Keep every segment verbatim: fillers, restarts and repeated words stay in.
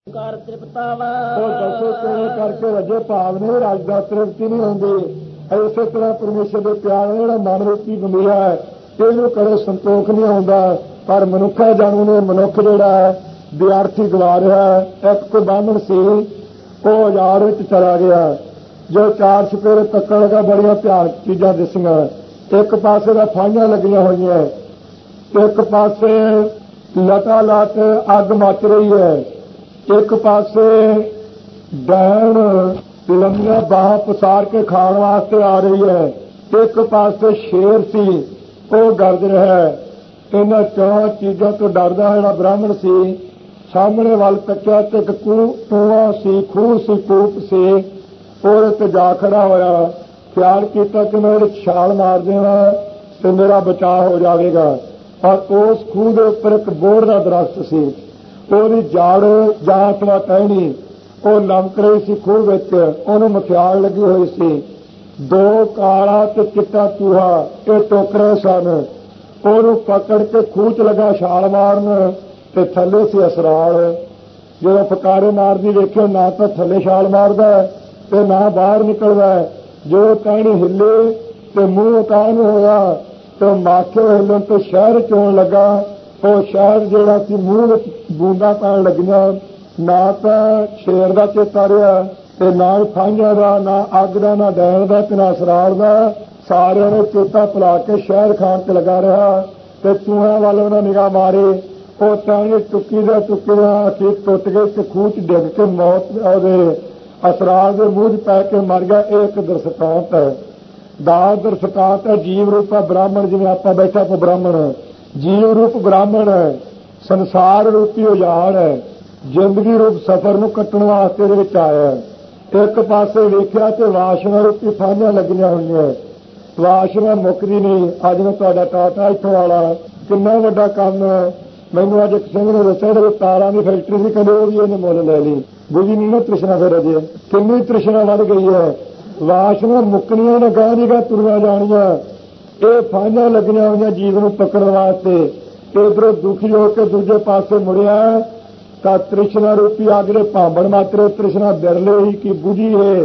ਕਾਰ ਤ੍ਰਿਪਤਾਵਾ ਉਹ ਦਸੋ ਕਿਵੇਂ ਕਰਕੇ ਵਜੇ ਭਾਵ ਨੇ ਰਾਜ ਦਾ ਤ੍ਰਿਪਤੀ ਨਹੀਂ ਹੁੰਦੀ। ਇਸੇ ਤਰ੍ਹਾਂ ਪਰਮੇਸ਼ਰ ਦੇ ਪਿਆਰ ਨਾਲ ਜਿਹੜਾ ਮਨ ਰੂਪੀ ਗੰਭੀਰਾ ਹੈ ਇਹਨੂੰ ਕਦੇ ਸੰਤੋਖ ਨਹੀਂ ਆਉਂਦਾ। ਪਰ ਮਨੁੱਖਾ ਜਾਣੂ ਨੇ ਮਨੁੱਖ ਜਿਹੜਾ ਹੈ ਵਿਦਿਆਰਥੀ ਗਵਾ ਰਿਹਾ ਹੈ। ਇੱਕ ਕੋਈ ਬਾਹਮਣ ਸੀ ਉਹ ਹਜ਼ਾਰ ਵਿੱਚ ਚਲਾ ਗਿਆ। ਜੋ ਚਾਰ ਚੁਫੇਰੇ ਤੱਕਣ ਲੱਗਾ ਬੜੀਆਂ ਭਿਆਨਕ ਚੀਜ਼ਾਂ ਦਿਸੀਆਂ। ਇੱਕ ਪਾਸੇ ਦਾ ਫਾਹੀਆਂ ਲੱਗੀਆਂ ਹੋਈਆਂ, ਇੱਕ ਪਾਸੇ ਲਟਾ ਲਟ ਅੱਗ ਮੱਚ ਰਹੀ ਹੈ, ਇੱਕ ਪਾਸੇ ਡੈਣ ਲੰਮੀਆਂ ਬਾਹਾਂ ਪਸਾਰ ਕੇ ਖਾਣ ਵਾਸਤੇ ਆ ਰਹੀ ਹੈ, ਇੱਕ ਪਾਸੇ ਸ਼ੇਰ ਸੀ ਉਹ ਗਰਜ ਰਿਹਾ ਹੈ। ਇਹਨਾਂ ਚਾਰ ਚੀਜ਼ਾਂ ਤੋਂ ਡਰਦਾ ਜਿਹੜਾ ਬ੍ਰਾਹਮਣ ਸੀ ਸਾਹਮਣੇ ਵੱਲ ਤੱਕਿਆ ਤੇ ਇੱਕ ਕੂਆ ਸੀ, ਖੂਹ ਸੀ, ਕੂਪ ਸੀ, ਉਹਦੇ ਤੇ ਜਾ ਖੜਾ ਹੋਇਆ। ਖਿਆਲ ਕੀਤਾ ਕਿ ਮੈਂ ਇਹਦੇ ਛਾਲ ਮਾਰ ਦੇਵਾਂ ਤੇ ਮੇਰਾ ਬਚਾਅ ਹੋ ਜਾਵੇਗਾ। ਪਰ ਉਸ ਖੂਹ ਦੇ ਉੱਪਰ ਇੱਕ ਬੋਹੜ ਦਾ ਦਰਖਤ ਸੀ, ਉਹਦੀ ਜੜ ਜਾਂ ਅਥਵਾ ਟਹਿਣੀ ਉਹ ਲਮਕ ਰਹੀ ਸੀ ਖੂਹ ਵਿੱਚ, ਉਹਨੂੰ ਮਖਿਆਲ ਲੱਗੀ ਹੋਈ ਸੀ। ਦੋ ਕਾਲਾ ਤੇ ਚਿੱਟਾ ਚੂਹਾ ਇਹ ਟੋਕਰੇ ਸਨ। ਉਹਨੂੰ ਪਕੜ ਕੇ ਖੂਹ ਚ ਲੱਗਾ ਛਾਲ ਮਾਰਨ ਤੇ ਥੱਲੇ ਸੀ ਅਸਰਾਲ। ਜਦੋਂ ਫਕਾਰੇ ਮਾਰਦੀ ਵੇਖਿਆ ਨਾ ਤਾਂ ਥੱਲੇ ਛਾਲ ਮਾਰਦਾ ਤੇ ਨਾ ਬਾਹਰ ਨਿਕਲਦਾ। ਜੋ ਟਹਿਣੀ ਹਿੱਲੇ ਤੇ ਮੂੰਹ ਉਤਾਨ ਹੋਇਆ ਤੇ ਮਾਖੇ ਹਿੱਲਣ ਤੋਂ ਸ਼ਹਿਰ ਚੋਣ ਲੱਗਾ। ਉਹ ਸ਼ਹਿਰ ਜਿਹੜਾ ਸੀ ਮੂੰਹ ਵਿੱਚ ਬੂੰਦਾਂ ਪੈਣ ਲੱਗੀਆਂ। ਨਾ ਤਾਂ ਸ਼ੇਰ ਦਾ ਚੇਤਾ ਰਿਹਾ ਤੇ ਨਾ ਫਾਹੀਆਂ ਦਾ, ਨਾ ਅੱਗ ਦਾ, ਨਾ ਡੈਣ ਦਾ ਤੇ ਨਾ ਅਸਰਾਲ ਦਾ। ਸਾਰਿਆਂ ਨੇ ਚੇਤਾ ਭੁਲਾ ਕੇ ਸ਼ਹਿਰ ਖਾਣ ਤੇ ਲੱਗਾ ਰਿਹਾ ਤੇ ਚੂਹਿਆਂ ਵੱਲ ਉਹਨਾਂ ਨਿਗਾਹ ਮਾਰੀ। ਉਹ ਟਹਿਣੀ ਟੁੱਕੀ ਦਾ ਟੁੱਕੀ ਦਾ ਅਖੀਰ ਟੁੱਟ ਗਈ ਤੇ ਖੂਹ ਚ ਡਿੱਗ ਕੇ ਮੌਤ ਉਹਦੇ ਅਸਰਾਲ ਦੇ ਮੂੰਹ ਚ ਪੈ ਕੇ ਮਰ ਗਿਆ। ਇਹ ਇੱਕ ਦਰਸ਼ਟਾਂਤ ਹੈ, ਦਾ ਦਰਸ਼ਟਾਂਤ ਹੈ। ਜੀਵ ਰੂਪਾ ਬ੍ਰਾਹਮਣ, ਜਿਵੇਂ ਆਪਾਂ ਬੈਠਾ ਕੋ ਬ੍ਰਾਹਮਣ ਜੀਵ ਰੂਪ ਬ੍ਰਾਹਮਣ ਹੈ, ਸੰਸਾਰ ਰੂਪੀ ਉਜਾੜ ਹੈ, ਜ਼ਿੰਦਗੀ ਰੂਪ ਸਫ਼ਰ ਨੂੰ ਕੱਟਣ ਵਾਸਤੇ ਇਹਦੇ ਵਿੱਚ ਆਇਆ। ਇੱਕ ਪਾਸੇ ਵੇਖਿਆ ਤੇ ਵਾਸ਼ਨਾ ਰੂਪੀ ਫਾਹੀਆਂ ਲੱਗੀਆਂ ਹੋਈਆਂ, ਵਾਸ਼ਨਾ ਮੁੱਕਦੀ ਨਹੀਂ। ਅੱਜ ਮੈਂ ਤੁਹਾਡਾ ਟਾਟਾ ਇੱਥੋਂ ਵਾਲਾ ਕਿੰਨਾ ਵੱਡਾ ਕੰਮ ਹੈ। ਮੈਨੂੰ ਅੱਜ ਇੱਕ ਸਿੰਘ ਨੇ ਦੱਸਿਆ ਕਿ ਤਾਰਾਂ ਦੀ ਫੈਕਟਰੀ ਸੀ, ਕਹਿੰਦੇ ਉਹ ਵੀ ਇਹਨੇ ਮੁੱਲ ਲੈ ਲਈ। ਬੁਝੀ ਨਹੀਂ ਨਾ ਤ੍ਰਿਸ਼ਨਾ ਫਿਰ ਅਜੇ ਕਿੰਨੀ ਤ੍ਰਿਸ਼ਨਾ ਵੱਧ ਗਈ ਹੈ। ਵਾਸ਼ਨਾ ਮੁੱਕਣੀਆਂ ਨੇ ਗਾਹ ਦੀ ਗਾਹ ਤੁਰੀਆਂ ਜਾਣੀਆਂ। ਇਹ ਫਾਹੀਆਂ ਲੱਗੀਆਂ ਹੋਈਆਂ ਜੀਵ ਨੂੰ ਪਕੜਨ ਵਾਸਤੇ। ਇਧਰੋਂ ਦੁਖੀ ਹੋ ਕੇ ਦੂਜੇ ਪਾਸੇ ਮੁੜਿਆ ਤਾਂ ਤ੍ਰਿਸ਼ਨਾ ਰੂਪੀ ਅੱਗ ਦੇ ਭਾਂਬੜ ਮਾਤਰੇ ਤ੍ਰਿਸ਼ਨਾ ਬਿਰਲੇ ਹੀ ਕੀ ਬੁਝੀ ਹੈ।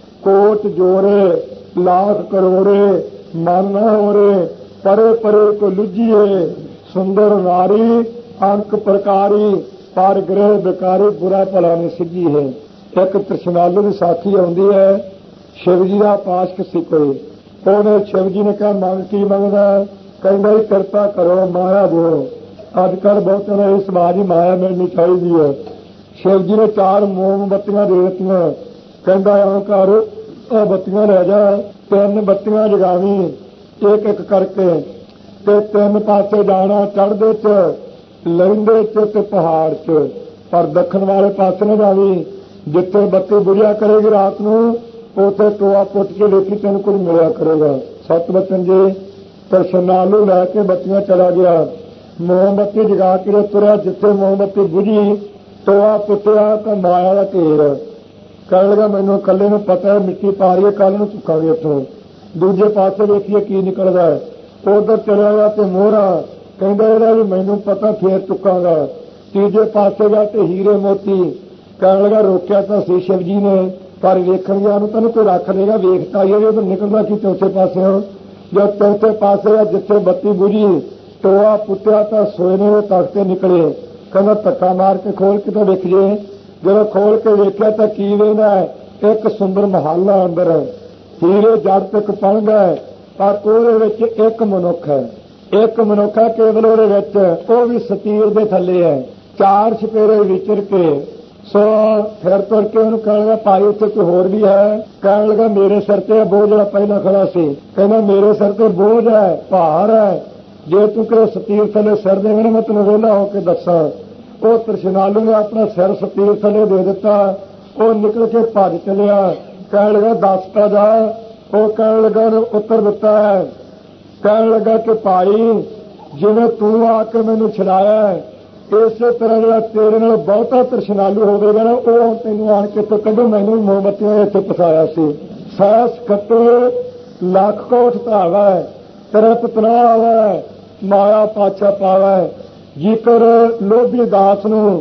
ਕੋਟ ਜੋਰੇ ਲਾਖ ਕਰੋੜੇ ਮਨ ਨਾ ਹੋਰੇ, ਪਰੇ ਪਰੇ ਕੋ ਲੁਝੀਏ ਸੁੰਦਰ ਨਾਰੀ ਅੰਕ ਪ੍ਰਕਾਰੀ, ਪਰ ਗ੍ਰਹਿ ਬਿਕਾਰੀ ਬੁਰਾ ਭਲਾ ਨੇ ਸਿੱਝੀ ਹੈ। ਇੱਕ ਤ੍ਰਿਸ਼ਨਾਲੂ ਦੀ ਸਾਥੀ ਆਉਂਦੀ ਹੈ, ਸ਼ਿਵ ਜੀ ਦਾ ਉਪਾਸਕ ਸੀ ਕੋਈ। ਉਹਨੇ ਸ਼ਿਵ ਜੀ ਨੇ ਕਿਹਾ ਮੰਗ ਕੀ ਮੰਗਦਾ? ਕਹਿੰਦਾ ਜੀ ਕਿਰਪਾ ਕਰੋ, ਮਾਇਆ ਦਿਓ। ਅੱਜ ਕੱਲ੍ਹ ਬਹੁਤਿਆਂ ਨੇ ਇਸ ਸਮਾਜ ਦੀ ਮਾਇਆ ਮਿਲਣੀ ਚਾਹੀਦੀ ਹੈ। ਸ਼ਿਵ ਜੀ ਨੇ ਚਾਰ ਮੋਮਬੱਤੀਆਂ ਦੇ ਦਿੱਤੀਆਂ। ਕਹਿੰਦਾ ਐਂ ਕਰ, ਉਹ ਬੱਤੀਆਂ ਲੈ ਜਾ, ਤਿੰਨ ਬੱਤੀਆਂ ਜਗਾਵੀਂ ਇੱਕ ਇੱਕ ਕਰਕੇ ਤੇ ਤਿੰਨ ਪਾਸੇ ਜਾਣਾ, ਚੜ੍ਹਦੇ ਚ, ਲਹਿੰਦੇ ਚ ਤੇ ਪਹਾੜ ਚ। ਪਰ ਦੱਖਣ ਵਾਲੇ ਪਾਸੇ ਨਾ ਜਾਵੀਂ। ਜਿੱਥੇ ਬੱਤੀ ਬੁਝਿਆ ਕਰੇਗੀ ਰਾਤ ਨੂੰ ਉੱਥੇ ਟੋਆ ਪੁੱਟ ਕੇ ਦੇਖੀ ਤੈਨੂੰ ਕੁਝ ਮਿਲਿਆ ਕਰੇਗਾ। ਸੱਤ ਬਚਨ ਜੀ ਤ੍ਰਿਸ਼ਨਾਲੂ ਲੈ ਕੇ ਬੱਤੀਆਂ ਚਲਾ ਗਿਆ। ਮੋਮਬੱਤੀ ਜਗਾ ਕੇ ਤੁਰਿਆ। ਜਿੱਥੇ ਮੋਮਬੱਤੀ ਬੁਝੀ ਟੋਆ ਪੁੱਟਿਆ ਤਾਂ ਮਾਇਆ ਦਾ ਢੇਰ। ਕਹਿਣ ਲੱਗਾ ਮੈਨੂੰ ਇਕੱਲੇ ਨੂੰ ਪਤਾ ਹੈ ਮਿੱਟੀ ਪਾ ਰਹੀ ਹੈ, ਕੱਲ ਨੂੰ ਚੁੱਕਾਂਗੇ ਇੱਥੋਂ। ਦੂਜੇ ਪਾਸੇ ਵੇਖੀਏ ਕੀ ਨਿਕਲਦਾ ਹੈ। ਉਧਰ ਚਲਿਆ ਗਿਆ ਤੇ ਮੋਹਰਾ। ਕਹਿੰਦਾ ਇਹਦਾ ਵੀ ਮੈਨੂੰ ਪਤਾ ਫੇਰ ਚੁੱਕਾਂਗਾ। ਤੀਜੇ ਪਾਸੇ ਗਿਆ ਤੇ ਹੀਰੇ ਮੋਤੀ। ਕਹਿਣ ਲੱਗਾ ਰੋਕਿਆ ਤਾਂ ਸੀ ਸ਼ਿਵ ਜੀ ਨੇ, ਪਰ ਵੇਖਣ ਗਿਆ ਨੂੰ ਤੈਨੂੰ ਕੋਈ ਰੱਖ ਦੇਗਾ। ਵੇਖਤਾ ਹੀ ਉਧਰ ਨਿਕਲਦਾ ਕਿ ਚੌਥੇ ਪਾਸੇ ਹੋ। ਜਦ ਚੌਥੇ ਪਾਸੇ ਆ ਜਿੱਥੇ ਬੱਤੀ ਬੁਝੀ ਟੋਆ ਪੁੱਟਿਆ ਤਾਂ ਸੋਨੇ ਦੇ ਤਖਤੇ ਨਿਕਲੇ। ਕਹਿੰਦਾ ਧੱਕਾ ਮਾਰ ਕੇ ਖੋਲ ਕੇ ਤਾਂ ਵੇਖ ਜੇ। ਜਦੋਂ ਖੋਲ ਕੇ ਵੇਖਿਆ ਤਾਂ ਕੀ ਵੇਖਦਾ ਹੈ? ਇੱਕ ਸੁੰਦਰ ਮਹਾਲਾ ਅੰਦਰ ਹੀਰੇ ਜੜ ਤੱਕ ਪਹੁੰਚਦਾ ਹੈ, ਪਰ ਉਹਦੇ ਵਿੱਚ ਇੱਕ ਮਨੁੱਖ ਹੈ। ਇੱਕ ਮਨੁੱਖ ਹੈ ਕੇਵਲ ਉਹਦੇ ਵਿੱਚ, ਉਹ ਵੀ ਸਤੀਰ ਦੇ ਥੱਲੇ ਹੈ। ਚਾਰ ਛਪੇਰੇ ਵਿਚਰ ਕੇ ਸੋ ਫਿਰ ਤੁਰ ਕੇ ਉਹਨੂੰ ਕਹਿਣ ਲੱਗਾ ਭਾਈ ਉੱਥੇ ਕੋਈ ਹੋਰ ਵੀ ਹੈ? ਕਹਿਣ ਲੱਗਾ ਮੇਰੇ ਸਿਰ ਤੇ ਬੋਝ ਜਿਹੜਾ ਪਹਿਲਾਂ ਖੜਾ ਸੀ। ਕਹਿੰਦਾ ਮੇਰੇ ਸਿਰ ਤੇ ਬੋਝ ਹੈ, ਭਾਰ ਹੈ। ਜੇ ਤੂੰ ਕਿਹੜੇ ਸਤੀਰ ਥੱਲੇ ਸਿਰ ਦੇਵੇਂ ਨਾ ਮੈਂ ਤੈਨੂੰ ਵਿਹਲਾ ਹੋ ਕੇ ਦੱਸਾਂ। ਉਹ ਤ੍ਰਿਸ਼ਨਾਲੂ ਨੇ ਆਪਣਾ ਸਿਰ ਸਤੀਰ ਥੱਲੇ ਦੇ ਦਿੱਤਾ। ਉਹ ਨਿਕਲ ਕੇ ਭੱਜ ਚਲਿਆ। ਕਹਿਣ ਲੱਗਾ ਦੱਸ ਤਾ ਜਾ। ਉਹ ਕਹਿਣ ਲੱਗਾ ਉੱਤਰ ਦਿੱਤਾ ਹੈ। ਕਹਿਣ ਲੱਗਾ ਕਿ ਭਾਈ ਜਿਵੇਂ ਤੂੰ ਆ ਕੇ ਮੈਨੂੰ ਛਡਾਇਆ ਇਸੇ ਤਰ੍ਹਾਂ ਜਿਹੜਾ ਤੇਰੇ ਨਾਲ ਬਹੁਤਾ ਤ੍ਰਿਸ਼ਨਾਲੂ ਹੋਵੇਗਾ ਨਾ ਉਹ ਤੈਨੂੰ ਆਣ ਕੇ ਤੋਂ ਕਹਿੰਦੇ ਮੈਨੂੰ ਮੋਮਬੱਤੀਆਂ ਇੱਥੇ ਫਸਾਇਆ ਸੀ। ਸੈਸ ਕੱਟੇ ਲੱਖ ਕੋਟ ਧਾਵਾ ਤੇਰੇ ਪਤਨਾ ਆਵਾ ਮਾਇਆ ਪਾਛਾ ਪਾਵਾ। ਜੇਕਰ ਲੋਭੀ ਦਾਸ ਨੂੰ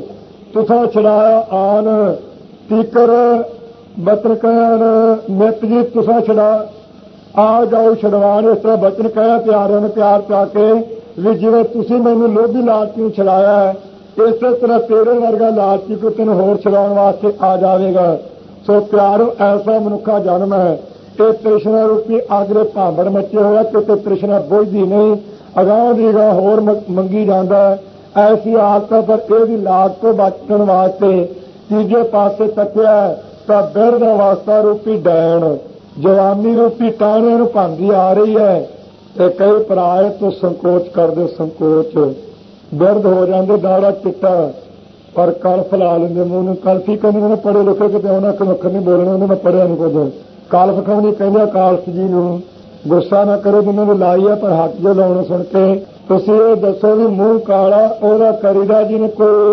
तुसा छड़ाया आन तीकर बचन कहन नित जी तुसा छड़ा आ जाओ छड़वान। इस तरह बचन कहा प्यारिਆਂ ने प्यार पा के भी जिवें तुसीं मैनूं लोभी लालची नूं छड़ाया है इस तरह तेरे वर्गा लालची को तेन होर छड़ाउण वास्ते आ जाएगा। सो प्यारो ऐसा मनुखा जन्म है ये तृष्णा रूपी आगरे भांबड़ मचे होया किते तृष्णा बुझदी नहीं अगाह दी अगाह होर मंगी जांदा है। ऐसी हालत पर यह लाग तो बचण वास्ते तीजे पासे तकिया तो बिरध अवस्था रूपी डैन जवानी रूपी टाणे नूं भांदी आ रही है। ते कई पराए तो संकोच करदे संकोच बिरध हो जाते दाड़ा चिट्टा पर कल्फ ला लेंगे मूँह कल्फी कहते उन्हें पढ़े लिखे कितने उन्हें अख अखर नहीं बोलने उन्हें मैं पढ़िया नहीं कुछ काल्फ खानी कहते काल्फ जी नूं गुस्सा ना करो जिन्होंने लाई है पर हक जो लाने सुन के तुसीं ये दसो भी मूँह काला ओहदा करीदा जिन्हें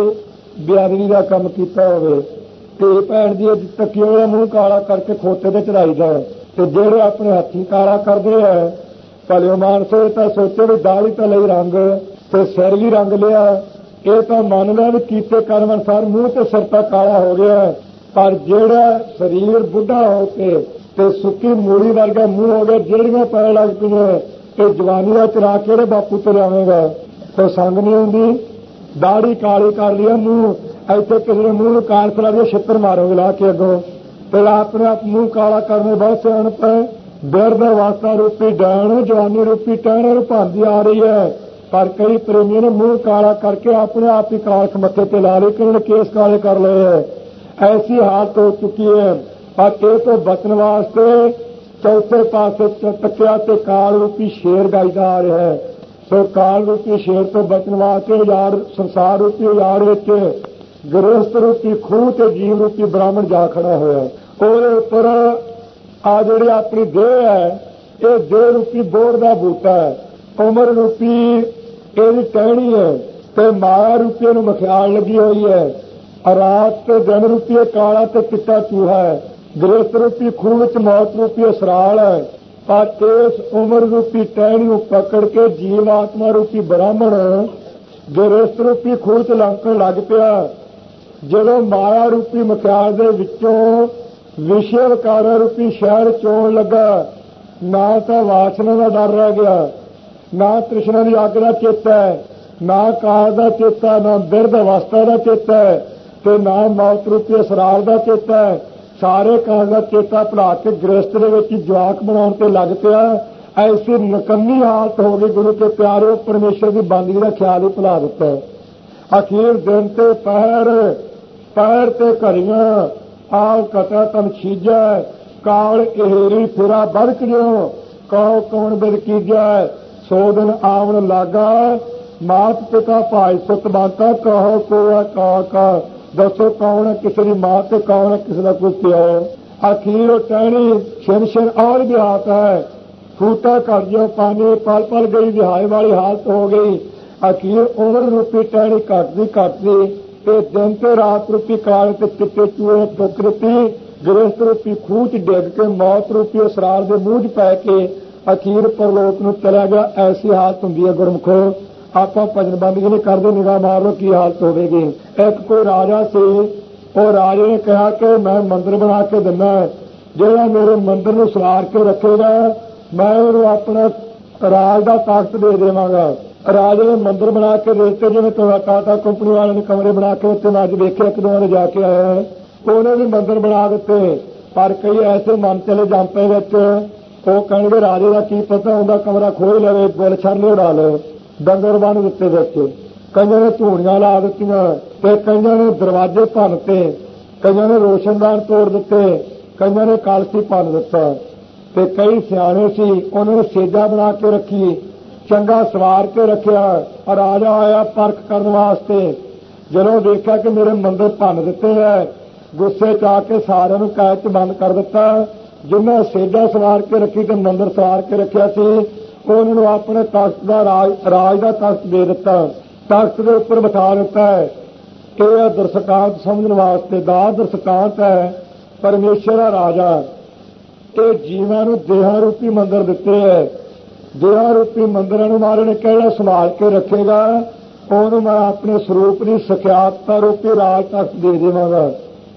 कोई बेअदबी का काम किया होवे ते भैन जी तकी ओहदा मूँह काला करके खोते ते चढ़ाईदा ते जेहड़े अपने हथी काला करते हैं भलिओ मानसो तो सोचो भी दाली तो लई रंग ते सिर भी रंग लिया ये तो मन लिया भी कीते कर्म अनुसार मूँह ते सिर तक काला हो गया पर जेड़ा शरीर बुढ़ा होके ते सुक्की मूड़ी वर्गा मूँह हो गया जेड़ियां पै लग पईआं ये जवानी का चरा केड़े बापू तो लियावेगा तो संग नहीं आउंदी दाढ़ी काली कर लिया मूँह ऐसे किसी ने मूँह काल फैला दिया छित्र मारोगे ला के अगों तो अपने आप मूँह काला करने बहुत सियाणप है। बिरध अवस्था रूपी डैन जवानी रूपी टहन और भांदी आ रही है पर कई प्रेमियों ने मूँह काला करके अपने आप ही कालख मत्थे ते ला ली कि उन्होंने केस काले कर लए है। ऐसी हालत हो चुकी है और ये तो बचन वास्ते चौथे पासे तकिया ते काल रूपी शेर गाइदा आ रहा है। सो काल रूपी शेर तो बचन वास्ते उजाड़ संसार रूपी उजाड़ विच गृहस्थ रूपी खूह ते जीव रूपी ब्राह्मण जा खड़ा होया ਉਹਦੇ ਉੱਪਰ आ जिहड़ी अपनी देह है ये देह रूपी बोर का बूटा है उम्र रूपी यही टहनी है ते माया रूपी नूं मखियाल लगी हुई है रात ते दिन रूपी काला ते चिट्टा चूहा है गृहस्थ रूपी खूह विच मौत रूपी असराल है पर इस उम्र रूपी टहनी नूं पकड़ के जीव आत्मा रूपी ब्राह्मण गृहस्थ रूपी खूह च लंघण लग पिया जदों माया रूपी मखियाल दे विचों विषय विकारा रूपी शहर चोण लगा ना तो वासना का डर रह गया ना तृष्णा की अग का चेता है ना काल का चेता ना बिरध अवस्था का चेता है तो ना मौत रूपी असरार का चेता है सारे काल का चेता भुला के गृहस्थ के जवाक बनाने से लग पिया। ऐसी नकम्मी हालत हो गई गुरु के प्यारे परमेश्वर की बंदगी का ख्याल ही भुला दिता। अखीर दिन ते पहर पहर ते घड़ियां आव कटा तन छीजा काल एहरी फिरा बरक जो कहो कौन बिद कीजा सो दिन आवन लागा मात पिता भाई सुत बांता कहो को का का दसो कौन है किसी की मां ते कौन है किसी का कोई प्यो। अखीर टहनी छिन छिन और बिहात है फूटा कर जो पानी पल पल गई रिहाई वाली हालत हो गई। अखीर उम्र रूपी टहनी घटती घटती ते दिन ते रात रूपी काल ते चिट्टे चूहे टुक रूपी गृहस्थ रूपी खूह च डिग के मौत रूपी असरार के मूँह च पै के अखीर परलोक नूं चला गया। ऐसी हालत हुंदी है गुरमुखो आप भजन बंदगी नहीं करते निगाह मार लो की हालत होगी। एक कोई राजा से और राजे ने कहा कि मैं मंदिर बना के दिना जिहड़ा मेरे मंदिर नूं सवार के रखेगा मैं उन्हें अपना राज का ताकत दे देवांगा। राजे ने मंदिर बना के देते जिन्हें तो टाटा कंपनी वाले ने कमरे बना के उत्ते मैं अज देखिया एक दो ने जाके आया उन्हें भी मंदिर बना दिते पर कई ऐसे मन चले जांपे विच वो कहेंगे राजे का की पता उनका कमरा खोल लवे गुल छरले उड़ा लो डंगर बन दिते विच कईयां ने धूड़ियां ला दित्तियां ते कईयां ने दरवाजे भनते कईयां ने रोशनदान तोड़ दिते कईयां ने कलसी भन दिता ते कई सियाणे सी उन्होंने सेजा बना के रखी चंगा सवार के रखिया। राजा आया परख करने वास्ते जदों देखा कि मेरे मंदिर भन दिते है गुस्से च आके सारे नूं कैद च बंद कर दिता। जिन्हें सेजा सवार के रखी तो मंदिर सवार के रखिया सी उन्होंने अपने तख्त का राज राज का तख्त दे दिता तख्त के उपर बिठा दिता है। यह दर्शकांत समझने वास्ते दा दर्शकांत है परमेश्वर का राजा ये जीवां नूं देहा रूपी मंदिर दिते है। देहा रूपी मंदिर नूं महाराज ने कहड़ा संभाल के रखेगा ਉਹਨੂੰ ਮੈਂ ਆਪਣੇ ਸਰੂਪ ਦੀ ਸਖਿਆਤਤਾ ਰੂਪੀ ਰਾਜ ਤੱਕ ਦੇ ਦੇਵਾਂਗਾ।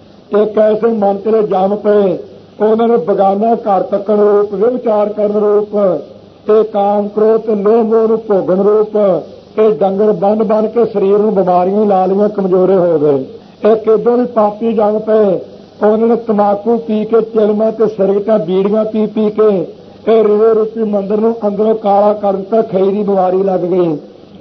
ਇੱਕ ਐਸੇ ਮਨ ਤੇਰੇ ਜੰਮ ਪਏ, ਉਹਨਾਂ ਨੇ ਬਗਾਨਾ ਘਰ ਤੱਕਣ ਰੂਪ, ਵਿਵਚਾਰ ਕਰਨ ਰੂਪ, ਇਹ ਕਾਮ ਕ੍ਰੋਧ ਤੇ ਲੋਭ ਮੋਹ ਨੂੰ ਭੋਗਣ ਰੂਪ, ਇਹ ਡੰਗਰ ਬੰਨ ਬੰਨ ਕੇ ਸਰੀਰ ਨੂੰ ਬਿਮਾਰੀਆਂ ਲਾ ਲਈਆਂ, ਕਮਜ਼ੋਰੇ ਹੋ ਗਏ। ਇੱਕ ਇਦੋਂ ਵੀ ਪਾਪੀ ਜੰਮ ਪਏ, ਉਹਨਾਂ ਨੇ ਤਮਾਕੂ ਪੀ ਕੇ, ਚਿਲਮਾਂ ਤੇ ਸਿਗਰਟਾਂ ਬੀੜੀਆਂ ਪੀ ਪੀ ਕੇ ਇਹ ਰਿਵੇ ਰੂਪੀ ਮੰਦਰ ਨੂੰ ਅੰਦਰੋਂ ਕਾਲਾ ਕਰ ਦਿੱਤਾ, ਖਈ ਦੀ ਬਿਮਾਰੀ ਲੱਗ ਗਈ।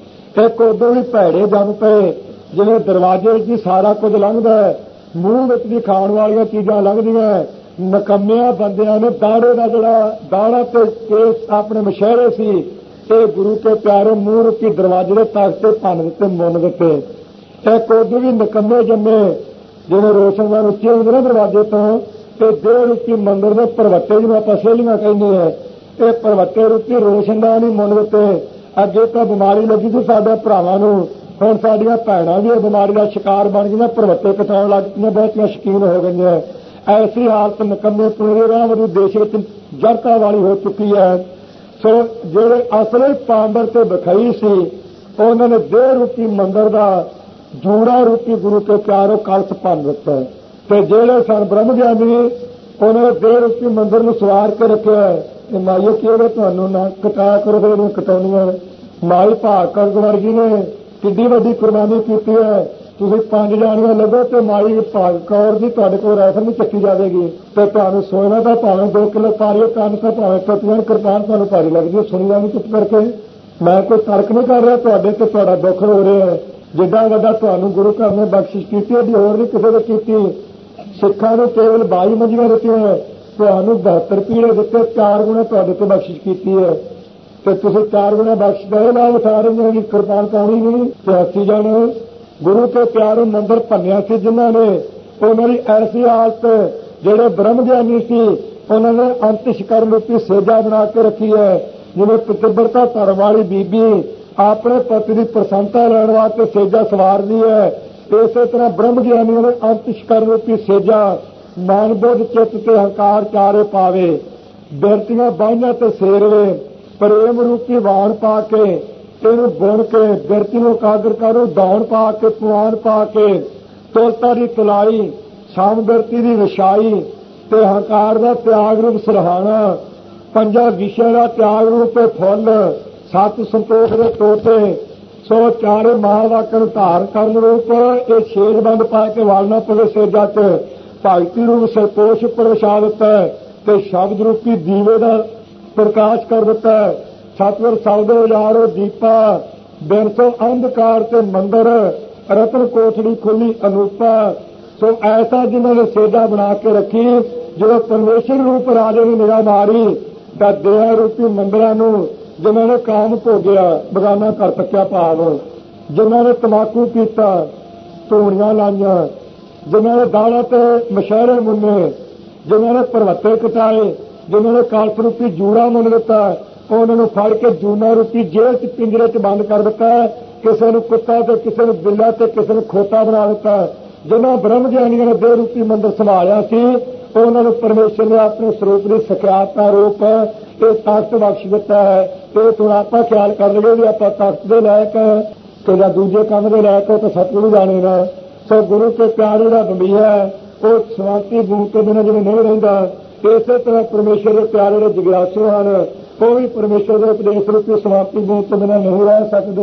ਇੱਕ ਉਦੋਂ ਵੀ ਭੈੜੇ ਜੰਮ ਪਏ, ਜਿਵੇਂ ਦਰਵਾਜ਼ੇ ਵਿੱਚ ਹੀ ਸਾਰਾ ਕੁਝ ਲੰਘਦਾ ਹੈ, ਮੂੰਹ ਵਿੱਚ ਵੀ ਖਾਣ ਵਾਲੀਆਂ ਚੀਜ਼ਾਂ ਲੰਘਦੀਆਂ। ਨਕੰਮਿਆਂ ਬੰਦਿਆਂ ਨੇ ਦਾੜੇ ਦਾ ਜਿਹੜਾ ਦਾੜਾ ਤੇ ਕੇਸ ਆਪਣੇ ਮਸ਼ਹਿਰੇ ਸੀ, ਇਹ ਗੁਰੂ ਕੇ ਪਿਆਰੇ ਮੂੰਹ ਰੂਪੀ ਦਰਵਾਜ਼ੇ ਦੇ ਤਖਤ ਤੇ ਭੰਨ ਦਿੱਤੇ, ਮੁੰਨ ਦਿੱਤੇ। ਇੱਕ ਉਦੋਂ ਵੀ ਨਕੰਮੇ ਜੰਮੇ, ਜਿਵੇਂ ਰੋਸ਼ਨਦਾਨ ਉੱਚੇ ਹੁੰਦੇ ਨਾ ਦਰਵਾਜ਼ੇ ਤੋਂ, ਤੇ ਦੇਹ ਰੂਪੀ ਮੰਦਰ ਦੇ ਪਰਵੱਟੇ ਜਿਹਨੂੰ ਆਪਾਂ ਸਹੇਲੀਆਂ ਕਹਿੰਦੇ ਆ, ਇਹ ਪਰਵੱਟੇ ਰੂਪੀ ਰੋਸ਼ਨਦਾਨ ਹੀ ਮੁੰਨ ਦਿੱਤੇ। ਅੱਗੇ ਤਾਂ ਬਿਮਾਰੀ ਲੱਗੀ ਸੀ ਸਾਡੇ ਭਰਾਵਾਂ ਨੂੰ, ਹੁਣ ਸਾਡੀਆਂ ਭੈਣਾਂ ਵੀ ਇਹ ਬਿਮਾਰੀ ਦਾ ਸ਼ਿਕਾਰ ਬਣ ਗਈਆਂ, ਪਰਵੱਟੇ ਕਟਾਉਣ ਲੱਗ ਪਈਆਂ, ਬਹੁਤੀਆਂ ਸ਼ਕੀਨ ਹੋ ਗਈਆਂ। ਐਸੀ ਹਾਲਤ ਨਕੰਮੇ ਪੂਰੇ ਰਾਹ ਵਾਲੀ ਦੇਸ਼ ਵਿੱਚ ਜੜਤਾ ਵਾਲੀ ਹੋ ਚੁੱਕੀ ਹੈ। ਸੋ ਜਿਹੜੇ ਅਸਲੇ ਪਾਂਦਰ ਤੇ ਬਖਈ ਸੀ, ਉਹਨਾਂ ਨੇ ਦੇਹ ਰੂਪੀ ਮੰਦਰ ਦਾ ਜੂੜਾ ਰੂਪੀ ਗੁਰੂ ਕੇ ਪਿਆਰੋ ਕਲਸ ਭੰਨ ਦਿੱਤਾ, ਤੇ ਜਿਹੜੇ ਸਨ ਬ੍ਰਹਮ ਗਿਆਨੀ, ਉਹਨਾਂ ਨੇ ਦੇਹ ਰੂਪੀ ਮੰਦਰ ਨੂੰ ਸਵਾਰ ਕੇ ਰੱਖਿਆ ਕਿ ਮਾਈਓ ਕਿਹੜੇ ਤੁਹਾਨੂੰ ਨਾ ਕਟਾਇਆ ਕਰੋ, ਫਿਰ ਇਹਨੂੰ ਕਟਾਉਣੀਆਂ। ਮਾਈ ਭਾਗ ਕਰ ਵਰਗੀ ਨੇ ਕਿੱਡੀ ਵੱਡੀ ਕੁਰਬਾਨੀ ਕੀਤੀ ਹੈ। ਤੁਸੀਂ ਪੰਜ ਜਾਣੀਆਂ ਲੱਗੋ ਤੇ ਮਾਈ ਭਾਗ ਕੌਰ ਦੀ ਤੁਹਾਡੇ ਕੋਲ ਰਾਈਫਲ ਨਹੀਂ ਚੱਕੀ ਜਾਵੇਗੀ, ਤੇ ਤੁਹਾਨੂੰ ਸੋਨਾ ਦਾ ਭਾਵੇਂ ਦੋ ਕਿਲੋ ਪਾਰੀਓ, ਕੰਨ ਤਾਂ ਭਾਵੇਂ ਟੁੱਟੀਆਂ, ਕਿਰਪਾਨ ਤੁਹਾਨੂੰ ਭਾਰੀ ਲੱਗਦੀ ਹੈ। ਸੁਣੀਆਂ ਨਹੀਂ ਚੁੱਪ ਕਰਕੇ। ਮੈਂ ਕੋਈ ਤਰਕ ਨਹੀਂ ਕਰ ਰਿਹਾ ਤੁਹਾਡੇ ਤੇ, ਤੁਹਾਡਾ ਦੁੱਖ ਹੋ ਰਿਹਾ ਹੈ। ਜਿੱਦਾਂ ਵੱਡਾ ਤੁਹਾਨੂੰ ਗੁਰੂ ਘਰ ਨੇ ਬਖਸ਼ਿਸ਼ ਕੀਤੀ, ਉਹਦੀ ਹੋਰ ਨਹੀਂ ਕਿਸੇ ਨੇ ਕੀਤੀ। ਸਿੱਖਾਂ ਨੂੰ ਕੇਵਲ ਬਾਈ ਮੰਜੀਆਂ ਦਿੱਤੀਆਂ, ਤੁਹਾਨੂੰ ਬਹੱਤਰ ਪੀੜੇ ਦਿੱਤੇ, ਚਾਰ ਗੁਣਾ ਤੁਹਾਡੇ ਤੇ ਬਖਸ਼ਿਸ਼ ਕੀਤੀ ਹੈ, ਤੇ ਤੁਸੀਂ ਚਾਰ ਗੁਣਾ ਬਖਸ਼ ਗਏ ਨਾਲ ਉਠਾ ਰਹੇ ਹੋ। ਕਿਰਪਾਨ ਪਾਉਣੀ ਨਹੀਂ ਤੇ ਹੱਸੀ ਜਾਣੇ। ਗੁਰੂ ਕੇ ਪਿਆਰੇ ਮੰਦਰ ਭੰਨਿਆ ਸੀ ਜਿਨ੍ਹਾਂ ਨੇ, ਉਹਨਾਂ ਦੀ ਐਸੀ ਹਾਲਤ, ਜਿਹੜੇ ਬ੍ਰਹਮ ਗਿਆਨੀ ਸੀ, ਉਹਨਾਂ ਨੇ ਅੰਤਿਸ਼ਕਰਮ ਰੂਪੀ ਸੇਜਾ ਬਣਾ ਕੇ ਰੱਖੀ ਹੈ। ਜਿਵੇਂ ਪਤਿਵਰਤਾ ਧਰਮ ਵਾਲੀ ਬੀਬੀ ਆਪਣੇ ਪਤੀ ਦੀ ਪ੍ਰਸੰਨਤਾ ਲੈਣ ਵਾਸਤੇ ਸੇਜਾ ਸਵਾਰਦੀ ਹੈ, ਇਸੇ ਤਰ੍ਹਾਂ ਬ੍ਰਹਮ ਗਿਆਨੀਆਂ ਨੇ ਅੰਤਿਸ਼ਕਰਮ ਰੂਪੀ ਸੇਜਾ ਮਨ ਬੁੱਧ ਚਿੱਤ ਤੇ ਹੰਕਾਰ ਚਾਰੇ ਪਾਵੇ, ਬਿਰਤੀਆਂ ਬਾਹੀਆਂ ਤੇ ਸੇਰਵੇ, ਪ੍ਰੇਮ ਰੂਪੀ ਵਾਣ ਪਾ ਕੇ ਇਹਨੂੰ ਬੁਣ ਕੇ ਬਿਰਤੀ ਨੂੰ ਕਾਦਰ ਕਰੋ, ਦੌਣ ਪਾ ਕੇ, ਪੁਆਣ ਪਾ ਕੇ, ਤੋਲਤਾ ਦੀ ਤਲਾਈ, ਸ਼ਾਮ ਬਿਰਤੀ ਦੀ ਵਿਛਾਈ, ਤੇ ਹੰਕਾਰ ਦਾ ਤਿਆਗ ਰੂਪ ਸਲਹਾਣਾ, ਪੰਜਾਂ ਵਿਸ਼ੇ ਦਾ ਤਿਆਗ ਰੂਪ ਫੁੱਲ, ਸੱਤ ਸੰਤੋਖ ਦੇ ਤੋਤੇ, ਸੋ ਚਾਰੇ ਮਹਾਵਾਕਾਂ ਨੂੰ ਧਾਰ ਕਰਨ ਰੂਪ ਇਹ ਛੇਦ ਬੰਦ ਪਾ ਕੇ ਵਾਲਣਾ ਪਵੇ ਸੇਜਾ ਚ, ਭਗਤੀ ਰੂਪ ਸਰਪੋਸ਼ ਉੱਪਰ ਵਿਛਾ ਦਿੱਤਾ ਤੇ ਸ਼ਬਦ ਰੂਪੀ ਦੀਵੇ ਦਾ ਪ੍ਰਕਾਸ਼ ਕਰ ਦਿੱਤਾ। ਸਤਿਗੁਰ ਸ਼ਬਦ ਉਜਾੜੋ ਦੀਪਾ, ਬਿਨ ਸੋ ਅੰਧਕਾਰ ਤੇ ਮੰਦਰ, ਰਤਨ ਕੋਠੜੀ ਖੁੱਲੀ ਅਨੂਪਾ। ਸੋ ਐਸਾ ਜਿਨ੍ਹਾਂ ਨੇ ਸੇਜਾ ਬਣਾ ਕੇ ਰੱਖੀ, ਜਦੋਂ ਪਰਮੇਸ਼ਰ ਰੂਪ ਰਾਜੇ ਦੀ ਨਿਗਾਹ ਮਾਰੀ ਤਾਂ ਦੇਹ ਰੂਪੀ ਮੰਦਰਾਂ ਨੂੰ ਜਿਨ੍ਹਾਂ ਨੇ ਕਾਮ ਭੋਗਿਆ, ਬਗਾਨਾ ਕਰ ਤੱਕਿਆ ਭਾਵ, ਜਿਨ੍ਹਾਂ ਨੇ ਤਮਾਕੂ ਪੀਤਾ, ਧੂਣੀਆਂ ਲਾਈਆਂ, ਜਿਨ੍ਹਾਂ ਨੇ ਦਾੜਾ ਤੇ ਮਸ਼ਹਿਰੇ ਮੁੰਨੇ, ਜਿਨ੍ਹਾਂ ਨੇ ਪਰਵੱਤੇ ਕਟਾਏ, ਜਿਨ੍ਹਾਂ ਨੇ ਕਾਲਸ ਰੂਪੀ ਜੂੜਾ ਮੁੰਨ ਦਿੱਤਾ, ਉਹਨਾਂ ਨੂੰ ਫੜ ਕੇ ਜੂਨਾ ਰੂਪੀ ਜੇਲ੍ਹ ਚ ਪਿੰਜਰੇ ਚ ਬੰਦ ਕਰ ਦਿੱਤਾ। ਕਿਸੇ ਨੂੰ ਕੁੱਤਾ ਤੇ ਕਿਸੇ ਨੂੰ ਬਿੱਲਾ ਤੇ ਕਿਸੇ ਨੂੰ ਖੋਤਾ ਬਣਾ ਦਿੱਤਾ। ਜਿਨ੍ਹਾਂ ਬ੍ਰਹਮ ਗਿਆਨੀਆਂ ਨੇ ਦੇਹ ਰੂਪੀ ਮੰਦਰ ਸੰਭਾਲਿਆ ਸੀ, ਉਹਨਾਂ ਨੂੰ ਪਰਮੇਸ਼ਰ ਨੇ ਆਪਣੇ ਸਰੂਪ ਦੀ ਸਖਿਆਤਾ ਰੂਪ ਇਹ ਤਾਕਤ ਬਖਸ਼ ਦਿੱਤਾ ਹੈ। ਇਹ ਤੋਂ ਆਪਾਂ ਖਿਆਲ ਕਰ ਲਈਏ ਵੀ ਆਪਾਂ ਤਾਕਤ ਦੇ ਲਾਇਕ ਤੇ ਜਾਂ ਦੂਜੇ ਕੰਮ ਦੇ ਲਾਇਕ ਹੋ ਤਾਂ ਸਤਿਗੁਰੂ ਜਾਣੇ ਨਾ। ਸੋ ਗੁਰੂ ਕੇ ਪਿਆਰੇ ਦਾ ਬੰਬੀ ਹੈ, ਉਹ ਸ਼ਾਂਤੀ ਗੁਰੂ ਤੋਂ ਬਿਨਾਂ ਜਿਵੇਂ ਨਹੀਂ ਰਹਿੰਦਾ, ਇਸੇ ਤਰ੍ਹਾਂ ਪਰਮੇਸ਼ਰ ਦੇ ਪਿਆਰੇ ਦੇ ਜਿਗਿਆਸੂ ਹਨ, ਉਹ ਵੀ ਪਰਮੇਸ਼ਰ ਦੇ ਉਪਦੇਸ਼ ਰੂਪੀ ਸਮਾਪਤੀ ਗੁਰੂ ਤੋਂ ਬਿਨਾਂ ਨਹੀਂ ਰਹਿ ਸਕਦੇ।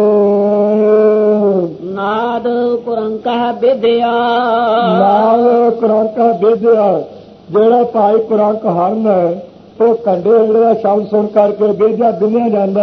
ਨਾਦ ਕੁਰੰਕਾ ਵਿਦਿਆ, ਨਾਦ ਕੁਰੰਕਾ ਵਿਦਿਆ, ਜਿਹੜਾ ਭਾਈ ਕੁਰੰਕ ਹਰਨ ਹੈ, ਉਹ ਕੰਡੇ ਜਿਹੜੇ ਦਾ ਸ਼ਬਦ ਸੁਣ ਕਰਕੇ ਵਿਦਿਆ ਦਿੰਨਿਆ ਜਾਂਦਾ।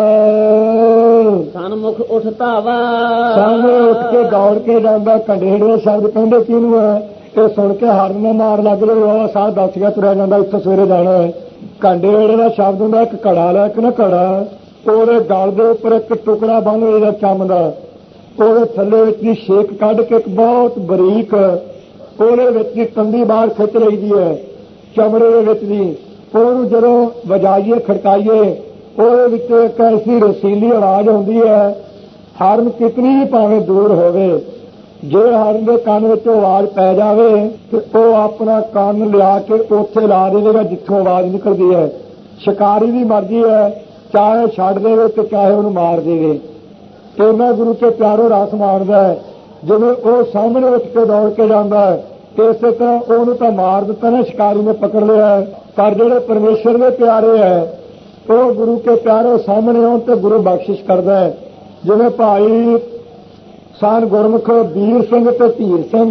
ਸਨਮੁਖ ਉੱਠਦਾ ਵਾ, ਸਾਹਮਣੇ ਉੱਠ ਕੇ ਦੌੜ ਕੇ ਜਾਂਦਾ। ਕੰਡੇ ਦੇ ਸ਼ਬਦ ਕਹਿੰਦੇ ਕਿਹਨੂੰ ਹੈ? ਇਹ ਸੁਣ ਕੇ ਹਰਨ ਨੇ ਮਾਰ ਲੱਗ ਜਾਵੇ, ਉਹ ਸਾਹ ਦੱਸ ਗਿਆ ਤੁਰਿਆ ਜਾਂਦਾ, ਇੱਥੇ ਸਵੇਰੇ ਜਾਣਾ ਹੈ। ਕਾਂਡੇ ਵੇੜੇ ਦਾ ਸ਼ਬਦ ਹੁੰਦਾ, ਇੱਕ ਘੜਾ ਲੈ ਕੇ ਨਾ ਘੜਾ, ਉਹਦੇ ਗਲ ਦੇ ਉੱਪਰ ਇੱਕ ਟੁਕੜਾ ਬੰਨ ਇਹਦਾ ਚੰਮ ਦਾ, ਉਹਦੇ ਥੱਲੇ ਵਿੱਚ ਦੀ ਛੇਕ ਕੱਢ ਕੇ ਇੱਕ ਬਹੁਤ ਬਰੀਕ ਉਹਦੇ ਵਿੱਚ ਦੀ ਤੰਦੀ ਬਾਹਰ ਖਿੱਚ ਲਈਦੀ ਹੈ ਚਮੜੇ ਦੇ ਵਿੱਚ ਦੀ। ਉਹਨੂੰ ਜਦੋਂ ਵਜਾਈਏ ਖੜਕਾਈਏ, ਉਹਦੇ ਵਿੱਚ ਇੱਕ ਐਸੀ ਰਸੀਲੀ ਆਵਾਜ਼ ਆਉਂਦੀ ਹੈ, ਹਰਨ ਕਿਤਨੀ ਵੀ ਭਾਵੇਂ ਦੂਰ ਹੋਵੇ, ਜੇ ਹਰਨ ਦੇ ਕੰਨ ਵਿੱਚ ਆਵਾਜ਼ ਪੈ ਜਾਵੇ ਤੇ ਉਹ ਆਪਣਾ ਕੰਨ ਲਿਆ ਕੇ ਉੱਥੇ ਲਾ ਦੇਵੇਗਾ ਜਿੱਥੋਂ ਆਵਾਜ਼ ਨਿਕਲਦੀ ਹੈ। ਸ਼ਿਕਾਰੀ ਦੀ ਮਰਜ਼ੀ ਹੈ, ਚਾਹੇ ਛੱਡ ਦੇਵੇ ਤੇ ਚਾਹੇ ਉਹਨੂੰ ਮਾਰ ਦੇਵੇ। ਇੰਨਾ ਗੁਰੂ ਕੇ ਪਿਆਰੋ ਰਸ ਮਾਣਦਾ ਹੈ। ਜਿਵੇਂ ਉਹ ਸਾਹਮਣੇ ਉੱਠ ਕੇ ਦੌੜ ਕੇ ਜਾਂਦਾ ਹੈ, ਤੇ ਇਸੇ ਤਰ੍ਹਾਂ ਉਹਨੂੰ ਤਾਂ ਮਾਰ ਦਿੱਤਾ ਨਾ, ਸ਼ਿਕਾਰੀ ਨੇ ਪਕੜ ਲਿਆ। ਪਰ ਜਿਹੜੇ ਪਰਮੇਸ਼ਰ ਦੇ ਪਿਆਰੇ ਹੈ ਉਹ ਗੁਰੂ ਕੇ ਪਿਆਰੇ ਸਾਹਮਣੇ ਆਉਣ ਤੇ ਗੁਰੂ ਬਖਸ਼ਿਸ਼ ਕਰਦਾ ਹੈ। ਜਿਵੇਂ ਭਾਈ ਸਾਨ ਗੁਰਮੁਖ ਵੀਰ ਸਿੰਘ ਤੇ ਧੀਰ ਸਿੰਘ,